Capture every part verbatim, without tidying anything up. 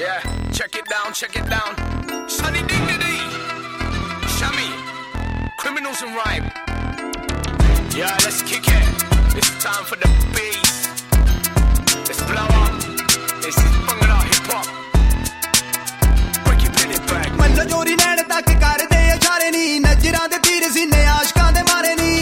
Yeah, check it down, check it down. Sunny Dignity, Shami, Criminals in Rhyme. Yeah, let's kick it. It's time for the bass. Let's blow up. This is Bhangra hip hop. Break your penny back. ਮੱਲੋ ਚੋਰੀ ਨੈਣ ਤੱਕ ਕਰਦੇ ਇਸ਼ਾਰੇ ਨੀ, ਨਜ਼ਰਾਂ ਦੇ ਤੀਰ ਸੀਨੇ ਆਸ਼ਕਾਂ ਦੇ ਮਾਰੇ ਨੀ.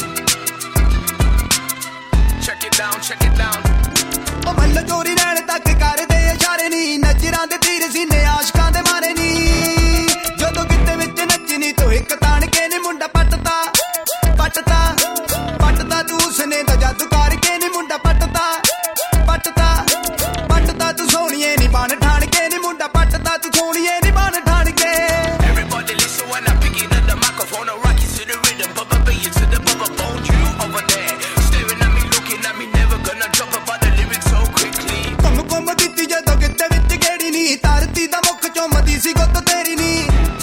Check it down, check it down. ਉਹ ਮੱਲੋ ਚੋਰੀ ਨੈਣ ਤੱਕ ਕਰਦੇ ਇਸ਼ਾਰੇ ਨੀ, ਨਜ਼ਰਾਂ ਦੇ ਤੀਰ ਸੀਨੇ ਆਸ਼ਕਾਂ ਦੇ ਮਾਰੇ ਨੀ. ਜਦੋਂ ਕਿਤੇ ਵਿੱਚ ਨੱਚਣੀ ਤੂੰ ਇੱਕ ਤਾਣ ਕੇ ਨੀ ਮੁੰਡਾ ਪੱਟਦਾ ਪੱਟਦਾ ਪੱਟਦਾ ਤੂੰ ਉਸਨੇ ਦਾ ਜਾਦੂ ਕਰਕੇ ਨੀ ਮੁੰਡਾ ਪੱਟਦਾ ਪੱਟਦਾ ਪੱਟਦਾ ਤੂੰ ਸੋਹਣੀਏ ਨੀ ਬਣ ਠਾਣ ਕੇ ਨੀ ਮੁੰਡਾ ਪੱਟਦਾ ਤੂੰ ਸੋਹਣੀਏ ਨੀ ਬਣ ਠਾਣ ਕੇ. Everybody listen when I pick it up the microphone. I rock it to the rhythm, bubba beat to the bubba bone. You over there staring at me, looking at me, never gonna drop about the lyrics so quickly. ਘੁੰਮ ਘੁੰਮ ਦਿੱਤੀ ਜਦੋਂ ਕਿਤੇ ਵਿੱਚ ਗੇੜੀ ਨੀ, ਧਰਤੀ ਦਾ ਮੁੱਖ ਚੁੰਮਦੀ ਸੀ ਗੁੱਤ ਤੇਰੀ ਨੀ.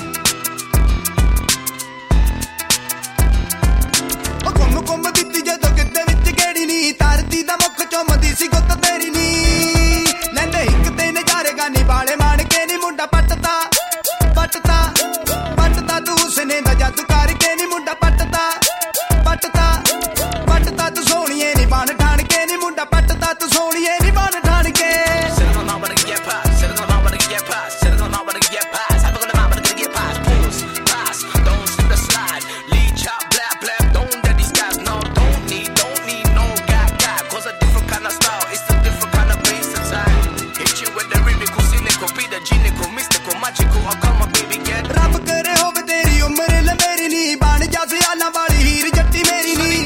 ਉਹ ਘੁੰਮ ਘੁੰਮ ਦਿੱਤੀ ਜਦੋਂ ਕਿਤੇ ਵਿੱਚ ਗੇੜੀ ਨੀ, ਧਰਤੀ ਦਾ ਮੁੱਖ ਚੁੰਮਦੀ ਸੀ ਗੁੱਤ ਤੇਰੀ ਨੀ. ਲੈਂਦੇ ਇੱਕ ਤੇ ਨਜ਼ਾਰੇ ਗਾਨੀ ਵਾਲੇ ਮਾਣ ਕੇ ਨੀ ਮੁੰਡਾ ਪੱਟਦਾ ਪੱਟਦਾ ਪੱਟਦਾ ਤੂੰ ਉਸਨੇ ਦਾ ਜਾਦੂ ਕਰਕੇ ਨੀ ਮੁੰਡਾ ਪੱਟਦਾ ਪੱਟਦਾ ਪੱਟਦਾ ਤੂੰ ਸੋਹਣੀਏ ਨੀ ਬਣ ਠਾਣ ਕੇ ਨੀ ਮੁੰਡਾ ਪੱਟਦਾ ਤੂੰ ਸੋਹਣੀਏ ਨੀ ਬਣ ਠਾਣ ਕੇ. Sitting on my body, get past. Sitting on my body, get past. Sitting on my body, get past. I'm gonna my body, get past. Pulls, pass, don't slip the slide. Lead, chop, blap, blap. Don't let these guys know. Don't need, don't need no guy, guy. Cause a different kind of style. It's a different kind of bass inside. Hit you with the lyrical, cynical, be the genical, mystical, magical. I'll come on, baby, get. ਰੱਬ ਕਰੇ ਹੋਵੇ ਤੇਰੀ ਉਮਰ ਲੰਮੇਰੀ ਨੀ, ਬਣ ਜਾ ਸਿਆਲਾਂ ਵਾਲੀ ਹੀਰ ਜੱਟੀ ਮੇਰੀ ਨੀ.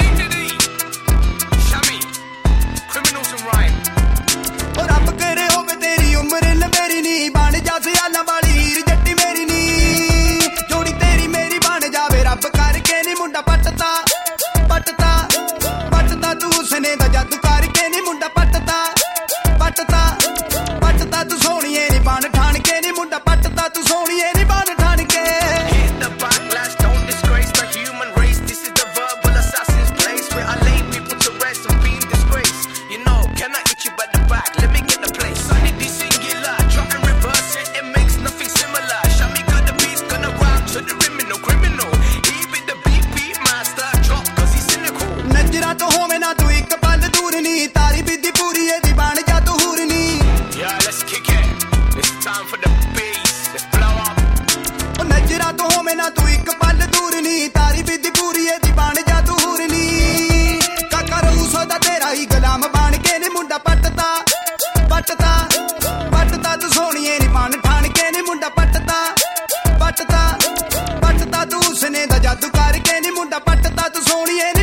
Shami, Criminals in Rhyme. ਉਹ ਰੱਬ ਕਰੇ ਹੋਵੇ ਤੇਰੀ ਉਮਰ ਲੰਮੇਰੀ ਨੀ, ਬਣ ਜਾ ਸਿਆਲਾਂ ਵਾਲੀ ਹੀਰ ਜੱਟੀ ਮੇਰੀ ਨੀ. ਜੋੜੀ ਤੇਰੀ ਮੇਰੀ ਬਣ ਜਾਵੇ ਰੱਬ ਕਰਕੇ ਨੀ ਮੁੰਡਾ ਪੱਟਦਾ ਪੱਟਦਾ ਪੱਟਦਾ ਤੂੰ ਉਸਨੇ ਦਾ ਜਾਦੂ ਕਰਕੇ ਨੀ ਮੁੰਡਾ ਪੱਟਦਾ ਪੱਟਦਾ ਪੱਟਦਾ ਤੂੰ ਸੋਹਣੀਏ ਨੀ ਬਣ ਠਾਣ ਕੇ ਨੀ ਮੁੰਡਾ ਪੱਟਦਾ ਤੂੰ ਸੋਹਣੀਏ ਨੀ ਬਣ ਠਾਣ ਕੇ. Hit the backlash, don't disgrace the human race. This is the verbal assassin's place where I lay people to rest and be in disgrace. You know, can I hit you by the back? Let me get the place. I need this singular, drop and reverse it. It makes nothing similar. Shami got the beats, gonna rock to the criminal, criminal. He be the beat, beat master, drop cause he's cynical. ਨਜ਼ਰਾਂ ਤੋਂ ਹੋਵੇਂ ਨਾ ਤੂੰ ਇੱਕ ਪਲ ਦੂਰ ਨੀ, ਤਾਰੀ ਬਿੱਦੀ ਪੂਰੀ ਇਹਦੀ ਬਣ ਜਾ ਤੂੰ ਹੂਰ ਨੀ. Yeah, let's kick it. It's time for the bass. Let's blow up. ਉਹ ਨਜ਼ਰਾਂ ਤੋਂ ਹੋਵੇਂ ਨਾ ਤੂੰ ਇੱਕ ਪਲ ਦੂਰ ਨੀ, ਤਾਰੀ ਬਿੱਦੀ ਪੂਰੀ ਇਹਦੀ ਬਣ ਜਾ ਤੂੰ ਹੂਰ ਨੀ. ਕਾਕਾ ਰੂਸੋ ਦਾ ਤੇਰਾ ਹੀ ਗੁਲਾਮ ਬਣ ਕੇ ਨੀ ਮੁੰਡਾ ਪੱਟਦਾ ਪੱਟਦਾ ਪੱਟਦਾ ਤੂੰ ਸੋਹਣੀਏ ਨੀ ਬਣ ਠਾਣ ਕੇ ਨੀ ਮੁੰਡਾ ਪੱਟਦਾ ਪੱਟਦਾ ਪੱਟਦਾ ਤੂੰ ਉਸਨੇ ਦਾ ਜਾਦੂ ਕਰਕੇ ਨੀ ਮੁੰਡਾ ਪੱਟਦਾ ਤੂੰ ਸੋਹਣੀਏ ਨੀ